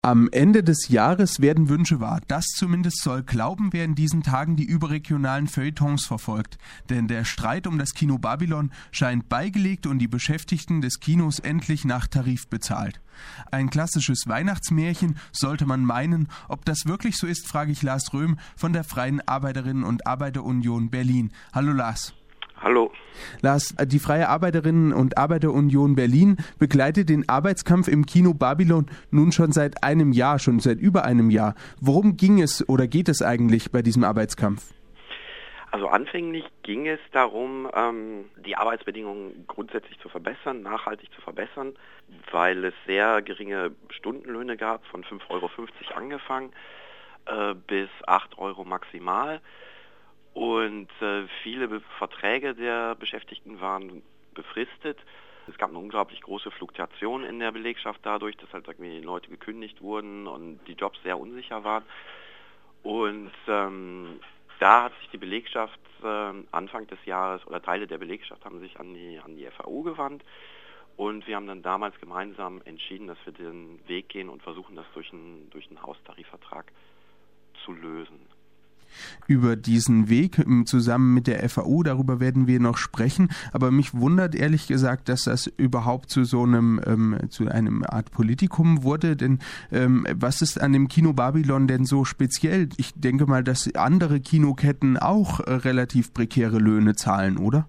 Am Ende des Jahres werden Wünsche wahr. Das zumindest soll glauben, wer in diesen Tagen die überregionalen Feuilletons verfolgt. Denn der Streit um das Kino Babylon scheint beigelegt und die Beschäftigten des Kinos endlich nach Tarif bezahlt. Ein klassisches Weihnachtsmärchen, sollte man meinen. Ob das wirklich so ist, frage ich Lars Röhm von der Freien Arbeiterinnen- und Arbeiterunion Berlin. Hallo Lars. Hallo. Lars, die Freie Arbeiterinnen- und Arbeiterunion Berlin begleitet den Arbeitskampf im Kino Babylon nun schon seit über einem Jahr. Worum ging es oder geht es eigentlich bei diesem Arbeitskampf? Also anfänglich ging es darum, die Arbeitsbedingungen grundsätzlich zu verbessern, nachhaltig zu verbessern, weil es sehr geringe Stundenlöhne gab, von 5,50 € angefangen bis 8 € maximal. Und viele Verträge der Beschäftigten waren befristet. Es gab eine unglaublich große Fluktuation in der Belegschaft dadurch, dass halt irgendwie Leute gekündigt wurden und die Jobs sehr unsicher waren. Und da hat sich die Belegschaft Anfang des Jahres, oder Teile der Belegschaft haben sich an die FAO gewandt. Und wir haben dann damals gemeinsam entschieden, dass wir den Weg gehen und versuchen, das durch einen Haustarifvertrag zu lösen. Über diesen Weg zusammen mit der FAO, darüber werden wir noch sprechen. Aber mich wundert ehrlich gesagt, dass das überhaupt zu einem Art Politikum wurde. Denn was ist an dem Kino Babylon denn so speziell? Ich denke mal, dass andere Kinoketten auch relativ prekäre Löhne zahlen, oder?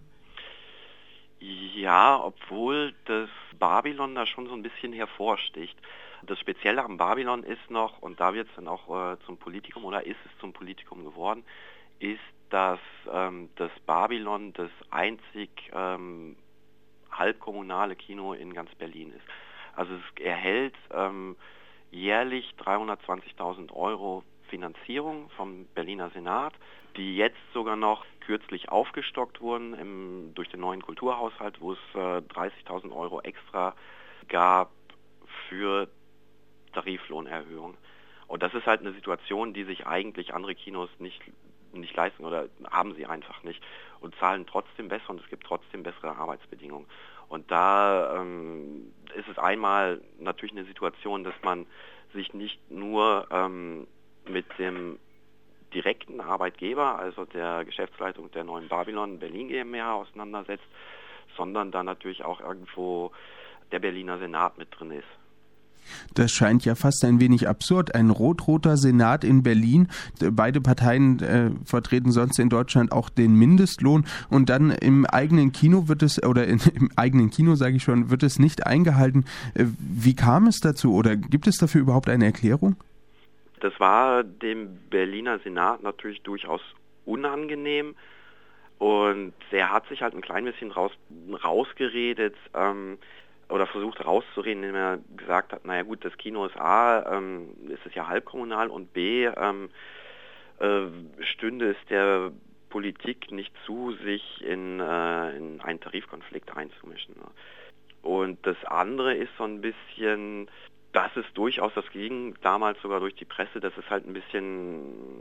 Ja, obwohl das Babylon da schon so ein bisschen hervorsticht. Das Spezielle am Babylon ist noch, und da wird es dann auch zum Politikum, oder ist es zum Politikum geworden, ist, dass das Babylon das einzig halbkommunale Kino in ganz Berlin ist. Also es erhält jährlich 320.000 € Finanzierung vom Berliner Senat, die jetzt sogar noch kürzlich aufgestockt wurden durch den neuen Kulturhaushalt, wo es 30.000 € extra gab für Tariflohnerhöhung. Und das ist halt eine Situation, die sich eigentlich andere Kinos nicht leisten oder haben sie einfach nicht und zahlen trotzdem besser und es gibt trotzdem bessere Arbeitsbedingungen. Und da ist es einmal natürlich eine Situation, dass man sich nicht nur mit dem direkten Arbeitgeber, also der Geschäftsleitung der neuen Babylon Berlin GmbH auseinandersetzt, sondern da natürlich auch irgendwo der Berliner Senat mit drin ist. Das scheint ja fast ein wenig absurd. Ein rot-roter Senat in Berlin, beide Parteien vertreten sonst in Deutschland auch den Mindestlohn und dann im eigenen Kino wird es nicht eingehalten. Wie kam es dazu oder gibt es dafür überhaupt eine Erklärung? Das war dem Berliner Senat natürlich durchaus unangenehm und er hat sich halt ein klein bisschen rausgeredet, oder versucht rauszureden, indem er gesagt hat, naja gut, das Kino ist A, ist es ja halbkommunal und B, stünde es der Politik nicht zu, sich in einen Tarifkonflikt einzumischen. Und das andere ist so ein bisschen, dass es durchaus, das ging damals sogar durch die Presse, dass es halt ein bisschen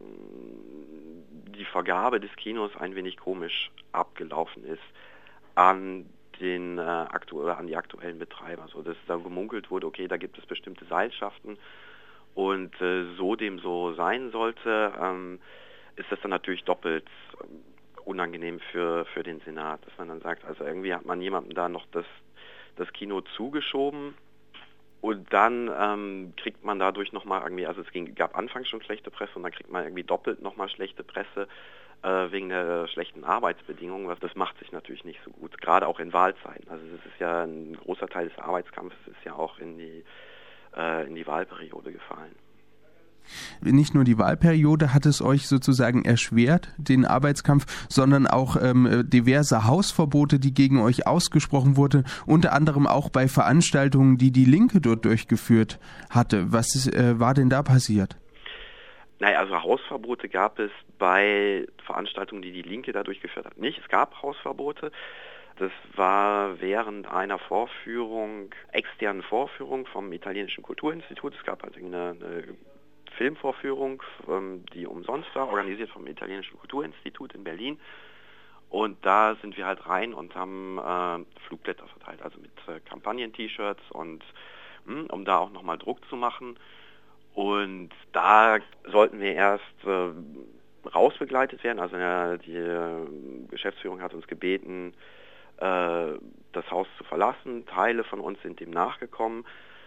die Vergabe des Kinos ein wenig komisch abgelaufen ist an die aktuellen Betreiber, so dass da gemunkelt wurde, okay, da gibt es bestimmte Seilschaften und so dem so sein sollte, ist das dann natürlich doppelt unangenehm für den Senat, dass man dann sagt, also irgendwie hat man jemandem da noch das Kino zugeschoben und dann kriegt man dadurch nochmal irgendwie, also gab anfangs schon schlechte Presse und dann kriegt man irgendwie doppelt nochmal schlechte Presse wegen der schlechten Arbeitsbedingungen. Das macht sich natürlich nicht so gut, gerade auch in Wahlzeiten. Also es ist ja ein großer Teil des Arbeitskampfes ist ja auch in die Wahlperiode gefallen. Nicht nur die Wahlperiode hat es euch sozusagen erschwert, den Arbeitskampf, sondern auch diverse Hausverbote, die gegen euch ausgesprochen wurden, unter anderem auch bei Veranstaltungen, die die Linke dort durchgeführt hatte. Was war denn da passiert? Naja, also Hausverbote gab es bei Veranstaltungen, die Linke da durchgeführt hat, nicht. Es gab Hausverbote. Das war während einer externen Vorführung vom Italienischen Kulturinstitut. Es gab halt eine Filmvorführung, die umsonst war, organisiert vom Italienischen Kulturinstitut in Berlin. Und da sind wir halt rein und haben Flugblätter verteilt, also mit Kampagnen-T-Shirts und um da auch nochmal Druck zu machen. Und da sollten wir erst rausbegleitet werden. Also die Geschäftsführung hat uns gebeten, das Haus zu verlassen. Teile von uns sind dem nachgekommen.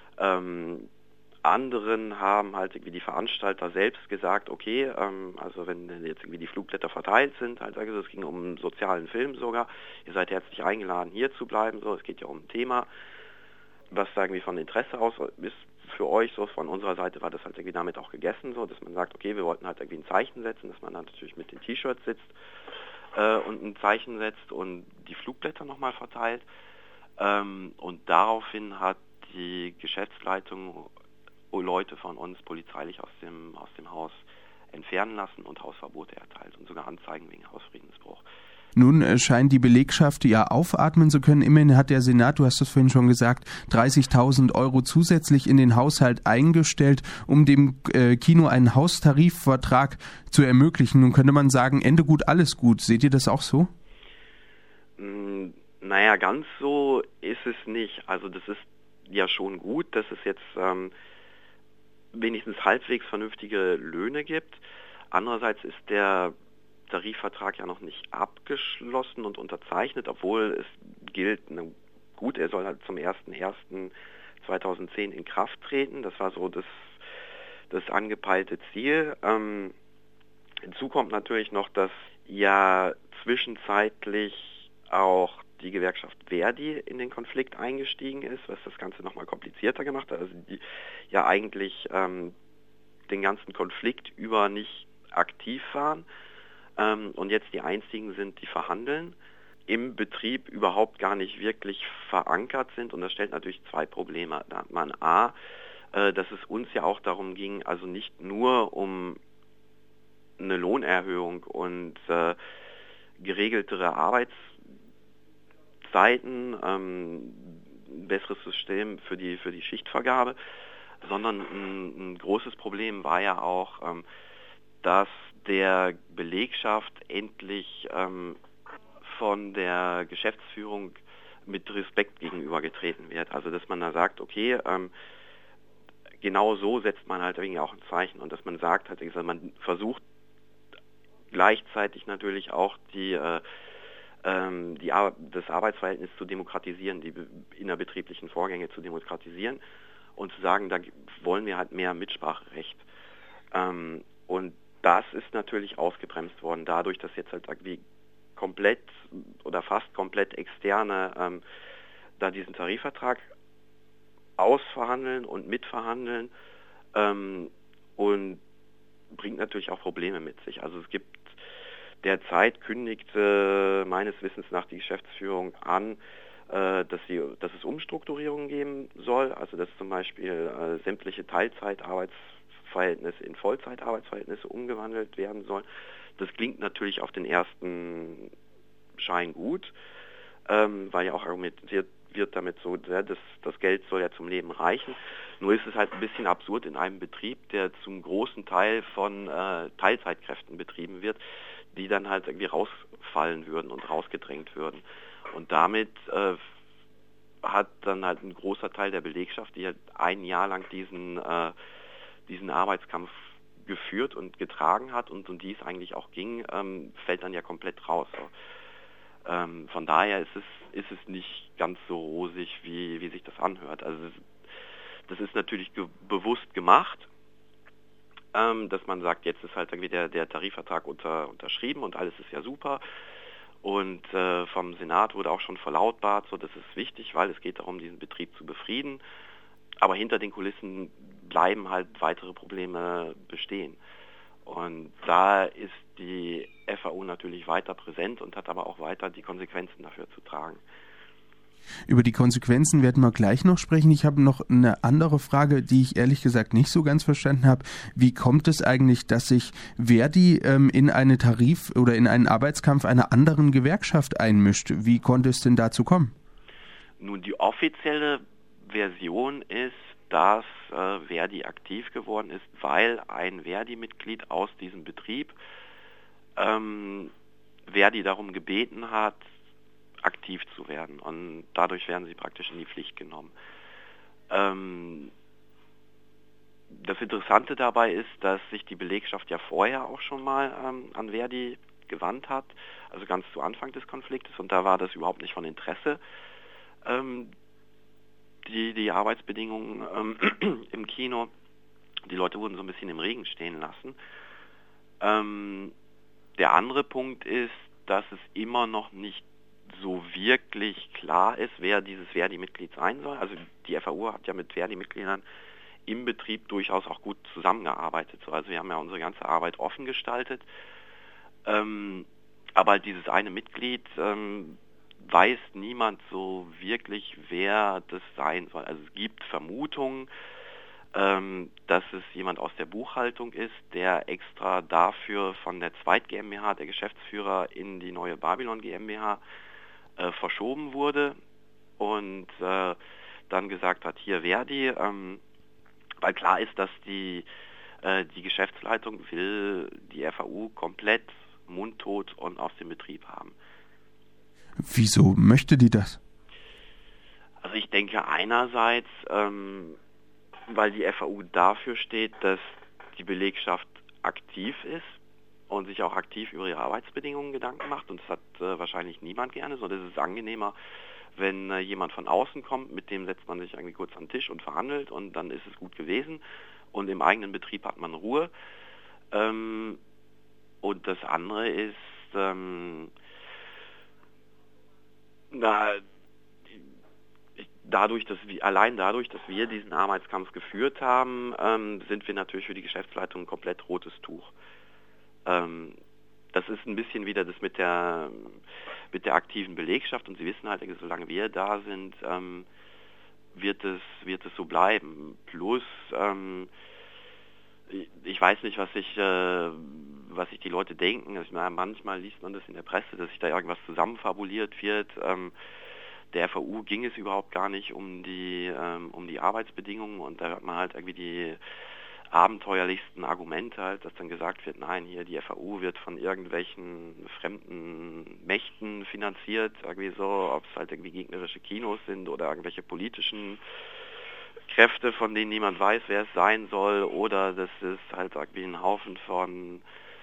Anderen haben halt irgendwie die Veranstalter selbst gesagt, okay, also wenn jetzt irgendwie die Flugblätter verteilt sind, halt, also es ging um einen sozialen Film sogar, ihr seid herzlich eingeladen, hier zu bleiben, so, es geht ja um ein Thema, was da irgendwie von Interesse aus ist für euch, so von unserer Seite war das halt irgendwie damit auch gegessen, so, dass man sagt, okay, wir wollten halt irgendwie ein Zeichen setzen, dass man dann natürlich mit den T-Shirts sitzt und ein Zeichen setzt und die Flugblätter nochmal verteilt. Und daraufhin hat die Geschäftsleitung Leute von uns polizeilich aus dem Haus entfernen lassen und Hausverbote erteilt und sogar Anzeigen wegen Hausfriedensbruch. Nun scheint die Belegschaft ja aufatmen zu können. Immerhin hat der Senat, du hast das vorhin schon gesagt, 30.000 Euro zusätzlich in den Haushalt eingestellt, um dem Kino einen Haustarifvertrag zu ermöglichen. Nun könnte man sagen, Ende gut, alles gut. Seht ihr das auch so? Naja, ganz so ist es nicht. Also das ist ja schon gut, dass es jetzt wenigstens halbwegs vernünftige Löhne gibt. Andererseits ist der Tarifvertrag ja noch nicht abgeschlossen und unterzeichnet, obwohl es gilt, gut, er soll halt zum 01.01.2010 in Kraft treten. Das war so das angepeilte Ziel. Hinzu kommt natürlich noch, dass ja zwischenzeitlich auch die Gewerkschaft Verdi in den Konflikt eingestiegen ist, was das Ganze nochmal komplizierter gemacht hat. Also die ja eigentlich den ganzen Konflikt über nicht aktiv waren und jetzt die einzigen sind, die verhandeln, im Betrieb überhaupt gar nicht wirklich verankert sind. Und das stellt natürlich zwei Probleme. Da hat man A, dass es uns ja auch darum ging, also nicht nur um eine Lohnerhöhung und geregeltere Arbeitszeiten, ein besseres System für die Schichtvergabe, sondern ein großes Problem war ja auch, dass der Belegschaft endlich von der Geschäftsführung mit Respekt gegenübergetreten wird. Also dass man da sagt, okay, genau so setzt man halt irgendwie auch ein Zeichen und dass man sagt, halt, man versucht gleichzeitig natürlich auch das Arbeitsverhältnis zu demokratisieren, die innerbetrieblichen Vorgänge zu demokratisieren und zu sagen, da wollen wir halt mehr Mitspracherecht. Und das ist natürlich ausgebremst worden, dadurch, dass jetzt halt irgendwie komplett oder fast komplett Externe da diesen Tarifvertrag ausverhandeln und mitverhandeln und bringt natürlich auch Probleme mit sich. Also es gibt derzeit kündigte meines Wissens nach die Geschäftsführung an, dass es Umstrukturierungen geben soll, also dass zum Beispiel sämtliche Teilzeitarbeitsverhältnisse in Vollzeitarbeitsverhältnisse umgewandelt werden sollen. Das klingt natürlich auf den ersten Schein gut, weil ja auch argumentiert wird damit so, das Geld soll ja zum Leben reichen. Nur ist es halt ein bisschen absurd in einem Betrieb, der zum großen Teil von Teilzeitkräften betrieben wird, die dann halt irgendwie rausfallen würden und rausgedrängt würden. Und damit hat dann halt ein großer Teil der Belegschaft, die halt ein Jahr lang diesen Arbeitskampf geführt und getragen hat und um die es eigentlich auch ging, fällt dann ja komplett raus. So. Von daher ist es nicht ganz so rosig, wie sich das anhört. Also das ist natürlich bewusst gemacht, dass man sagt, jetzt ist halt irgendwie der Tarifvertrag unterschrieben und alles ist ja super. Und vom Senat wurde auch schon verlautbart, so das ist wichtig, weil es geht darum, diesen Betrieb zu befrieden. Aber hinter den Kulissen bleiben halt weitere Probleme bestehen. Und da ist die FAU natürlich weiter präsent und hat aber auch weiter die Konsequenzen dafür zu tragen. Über die Konsequenzen werden wir gleich noch sprechen. Ich habe noch eine andere Frage, die ich ehrlich gesagt nicht so ganz verstanden habe. Wie kommt es eigentlich, dass sich Verdi in eine oder in einen Arbeitskampf einer anderen Gewerkschaft einmischt? Wie konnte es denn dazu kommen? Nun, die offizielle Version ist, dass Verdi aktiv geworden ist, weil ein Verdi-Mitglied aus diesem Betrieb Verdi darum gebeten hat, aktiv zu werden. Und dadurch werden sie praktisch in die Pflicht genommen. Das Interessante dabei ist, dass sich die Belegschaft ja vorher auch schon mal an Verdi gewandt hat, also ganz zu Anfang des Konfliktes, und da war das überhaupt nicht von Interesse, die Arbeitsbedingungen im Kino. Die Leute wurden so ein bisschen im Regen stehen lassen. Der andere Punkt ist, dass es immer noch nicht so wirklich klar ist, wer dieses Verdi-Mitglied sein soll. Also die FAU hat ja mit Verdi-Mitgliedern im Betrieb durchaus auch gut zusammengearbeitet. Also wir haben ja unsere ganze Arbeit offen gestaltet. Aber dieses eine Mitglied weiß niemand so wirklich, wer das sein soll. Also es gibt Vermutungen, dass es jemand aus der Buchhaltung ist, der extra dafür von der Zweit GmbH, der Geschäftsführer, in die neue Babylon GmbH verschoben wurde und dann gesagt hat, hier Verdi, weil klar ist, dass die Geschäftsleitung will die FAU komplett mundtot und aus dem Betrieb haben. Wieso möchte die das? Also ich denke einerseits, weil die FAU dafür steht, dass die Belegschaft aktiv ist und sich auch aktiv über ihre Arbeitsbedingungen Gedanken macht, und das hat wahrscheinlich niemand gerne, sondern es ist angenehmer, wenn jemand von außen kommt, mit dem setzt man sich irgendwie kurz an den Tisch und verhandelt und dann ist es gut gewesen und im eigenen Betrieb hat man Ruhe. Und das andere ist, dadurch, dass wir diesen Arbeitskampf geführt haben, sind wir natürlich für die Geschäftsleitung ein komplett rotes Tuch. Das ist ein bisschen wieder das mit der aktiven Belegschaft, und Sie wissen halt, solange wir da sind, wird es so bleiben. Plus, ich weiß nicht, was sich die Leute denken. Also, manchmal liest man das in der Presse, dass sich da irgendwas zusammenfabuliert wird. Der FAU ging es überhaupt gar nicht um die Arbeitsbedingungen, und da hört man halt irgendwie die abenteuerlichsten Argumente halt, dass dann gesagt wird, nein, hier die FAU wird von irgendwelchen fremden Mächten finanziert, irgendwie so, ob es halt irgendwie gegnerische Kinos sind oder irgendwelche politischen Kräfte, von denen niemand weiß, wer es sein soll, oder das ist halt irgendwie ein Haufen von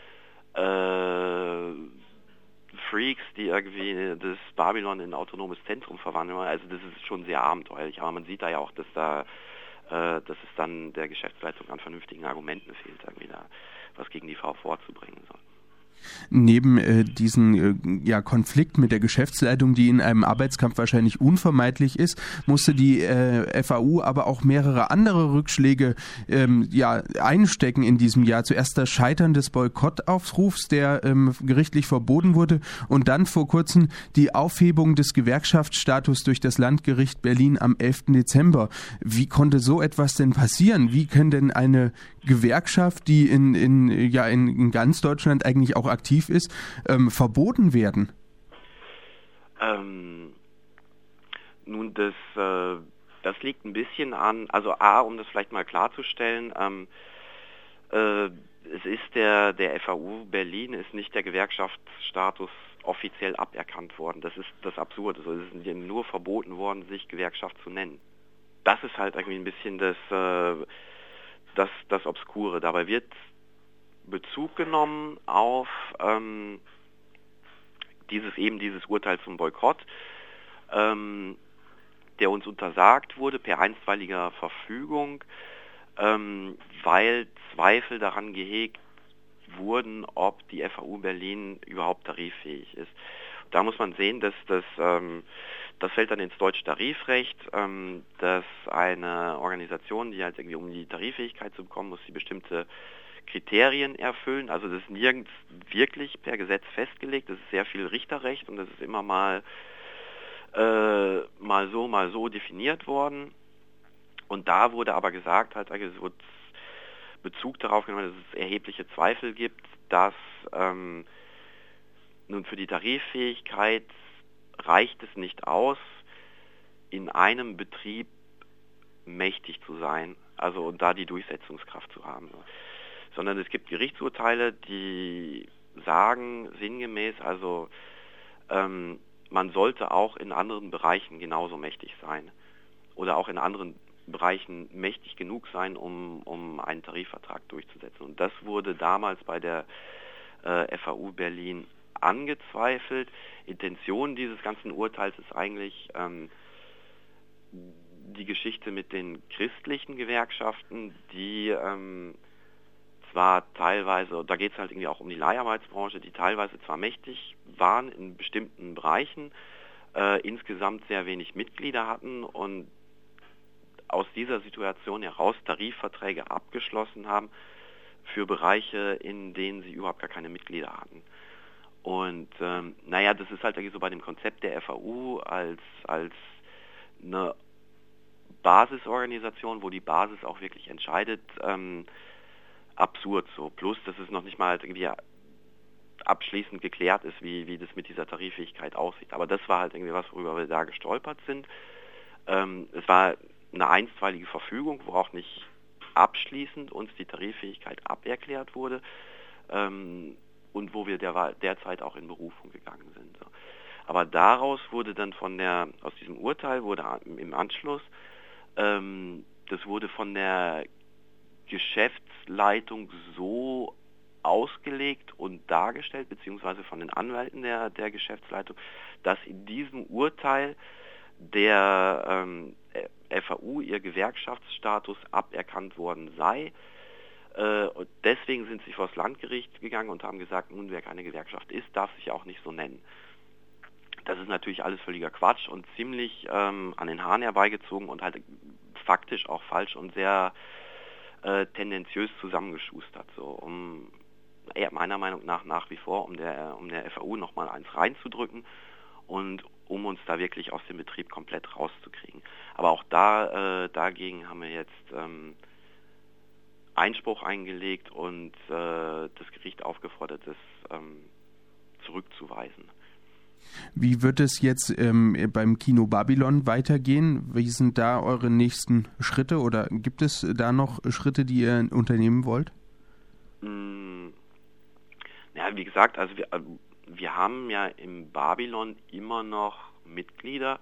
Freaks, die irgendwie das Babylon in ein autonomes Zentrum verwandeln. Also das ist schon sehr abenteuerlich, aber man sieht da ja auch, dass es dann der Geschäftsleitung an vernünftigen Argumenten fehlt, irgendwie da was gegen die V vorzubringen soll. Neben diesen Konflikt mit der Geschäftsleitung, die in einem Arbeitskampf wahrscheinlich unvermeidlich ist, musste die FAU aber auch mehrere andere Rückschläge einstecken in diesem Jahr. Zuerst das Scheitern des Boykottaufrufs, der gerichtlich verboten wurde, und dann vor kurzem die Aufhebung des Gewerkschaftsstatus durch das Landgericht Berlin am 11. Dezember. Wie konnte so etwas denn passieren? Wie kann denn eine Gewerkschaft, die in ganz Deutschland eigentlich auch aktiv ist, verboten werden? Nun, das liegt ein bisschen an, also um das vielleicht mal klarzustellen, es ist der FAU Berlin ist nicht der Gewerkschaftsstatus offiziell aberkannt worden. Das ist das Absurde. Also es ist ihnen nur verboten worden, sich Gewerkschaft zu nennen. Das ist halt irgendwie ein bisschen das Obskure. Dabei wird Bezug genommen auf dieses Urteil zum Boykott, der uns untersagt wurde per einstweiliger Verfügung, weil Zweifel daran gehegt wurden, ob die FAU Berlin überhaupt tariffähig ist. Da muss man sehen, dass das fällt dann ins deutsche Tarifrecht, dass eine Organisation, die halt irgendwie, um die Tariffähigkeit zu bekommen, muss sie bestimmte Kriterien erfüllen. Also das ist nirgends wirklich per Gesetz festgelegt. Das ist sehr viel Richterrecht und das ist immer mal so definiert worden. Und da wurde aber gesagt, halt, es wurde Bezug darauf genommen, dass es erhebliche Zweifel gibt, dass nun für die Tariffähigkeit reicht es nicht aus, in einem Betrieb mächtig zu sein, also und da die Durchsetzungskraft zu haben. Sondern es gibt Gerichtsurteile, die sagen sinngemäß, also man sollte auch in anderen Bereichen genauso mächtig sein oder auch in anderen Bereichen mächtig genug sein, um einen Tarifvertrag durchzusetzen. Und das wurde damals bei der FAU Berlin angezweifelt. Intention dieses ganzen Urteils ist eigentlich die Geschichte mit den christlichen Gewerkschaften, die zwar teilweise, da geht es halt irgendwie auch um die Leiharbeitsbranche, die teilweise zwar mächtig waren in bestimmten Bereichen, insgesamt sehr wenig Mitglieder hatten und aus dieser Situation heraus Tarifverträge abgeschlossen haben für Bereiche, in denen sie überhaupt gar keine Mitglieder hatten. Und das ist halt irgendwie so bei dem Konzept der FAU als eine Basisorganisation, wo die Basis auch wirklich entscheidet, absurd so. Plus, dass es noch nicht mal halt irgendwie abschließend geklärt ist, wie das mit dieser Tariffähigkeit aussieht. Aber das war halt irgendwie was, worüber wir da gestolpert sind. Es war eine einstweilige Verfügung, wo auch nicht abschließend uns die Tariffähigkeit aberklärt wurde und wo wir derzeit auch in Berufung gegangen sind. So. Aber daraus wurde dann aus diesem Urteil wurde im Anschluss, das wurde von der Geschäftsleitung so ausgelegt und dargestellt, beziehungsweise von den Anwälten der Geschäftsleitung, dass in diesem Urteil der FAU ihr Gewerkschaftsstatus aberkannt worden sei. Und deswegen sind sie vor das Landgericht gegangen und haben gesagt, nun, wer keine Gewerkschaft ist, darf sich auch nicht so nennen. Das ist natürlich alles völliger Quatsch und ziemlich an den Haaren herbeigezogen und halt faktisch auch falsch und sehr tendenziös zusammengeschustert. So, meiner Meinung nach wie vor, um der FAU nochmal eins reinzudrücken und um uns da wirklich aus dem Betrieb komplett rauszukriegen. Aber auch dagegen haben wir jetzt Einspruch eingelegt und das Gericht aufgefordert, das zurückzuweisen. Wie wird es jetzt beim Kino Babylon weitergehen? Wie sind da eure nächsten Schritte oder gibt es da noch Schritte, die ihr unternehmen wollt? Ja, wie gesagt, also wir haben ja im Babylon immer noch Mitglieder,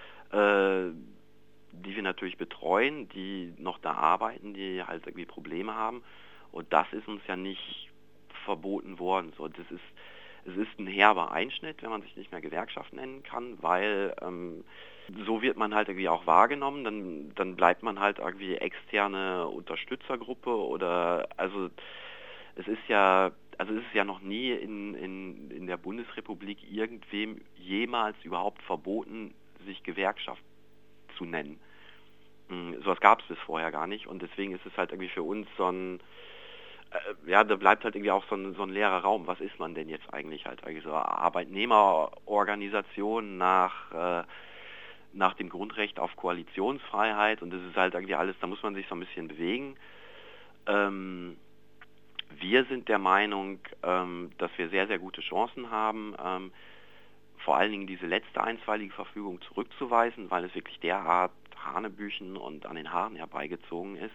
die wir natürlich betreuen, die noch da arbeiten, die halt irgendwie Probleme haben. Und das ist uns ja nicht verboten worden. So, es ist ein herber Einschnitt, wenn man sich nicht mehr Gewerkschaft nennen kann, weil so wird man halt irgendwie auch wahrgenommen, dann bleibt man halt irgendwie externe Unterstützergruppe oder es ist ja noch nie in der Bundesrepublik irgendwem jemals überhaupt verboten, sich Gewerkschaft zu nennen. Sowas gab es bis vorher gar nicht und deswegen ist es halt irgendwie für uns so ein da bleibt halt irgendwie auch so ein leerer Raum. Was ist man denn jetzt eigentlich halt? Also so Arbeitnehmerorganisation nach dem Grundrecht auf Koalitionsfreiheit und das ist halt irgendwie alles, da muss man sich so ein bisschen bewegen. Wir sind der Meinung, dass wir sehr, sehr gute Chancen haben, vor allen Dingen diese letzte einstweilige Verfügung zurückzuweisen, weil es wirklich derart hanebüchen und an den Haaren herbeigezogen ist.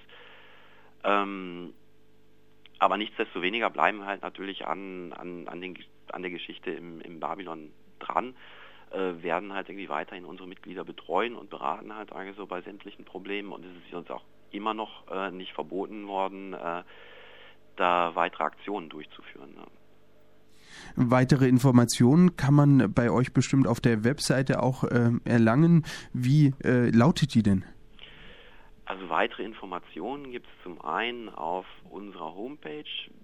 Aber nichtsdestoweniger bleiben wir halt natürlich an der Geschichte im Babylon dran, werden halt irgendwie weiterhin unsere Mitglieder betreuen und beraten halt also bei sämtlichen Problemen und es ist uns auch immer noch nicht verboten worden, da weitere Aktionen durchzuführen. Ne? Weitere Informationen kann man bei euch bestimmt auf der Webseite auch erlangen. Wie lautet die denn? Also weitere Informationen gibt es zum einen auf unserer Homepage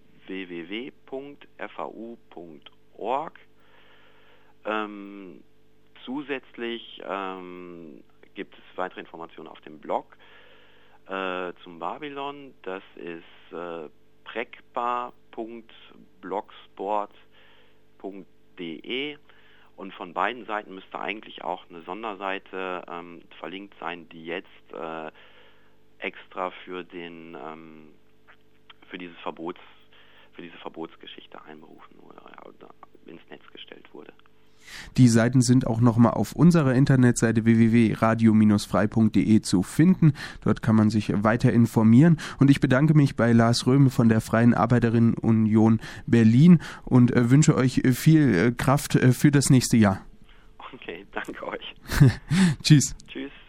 www.fau.org. Zusätzlich gibt es weitere Informationen auf dem Blog zum Babylon. Das ist prekbar.blogsport.de und von beiden Seiten müsste eigentlich auch eine Sonderseite verlinkt sein, die jetzt extra für diese Verbotsgeschichte einberufen wurde oder ins Netz gestellt wurde. Die Seiten sind auch nochmal auf unserer Internetseite www.radio-frei.de zu finden. Dort kann man sich weiter informieren. Und ich bedanke mich bei Lars Röhme von der Freien Arbeiterinnenunion Berlin und wünsche euch viel Kraft für das nächste Jahr. Okay, danke euch. Tschüss. Tschüss.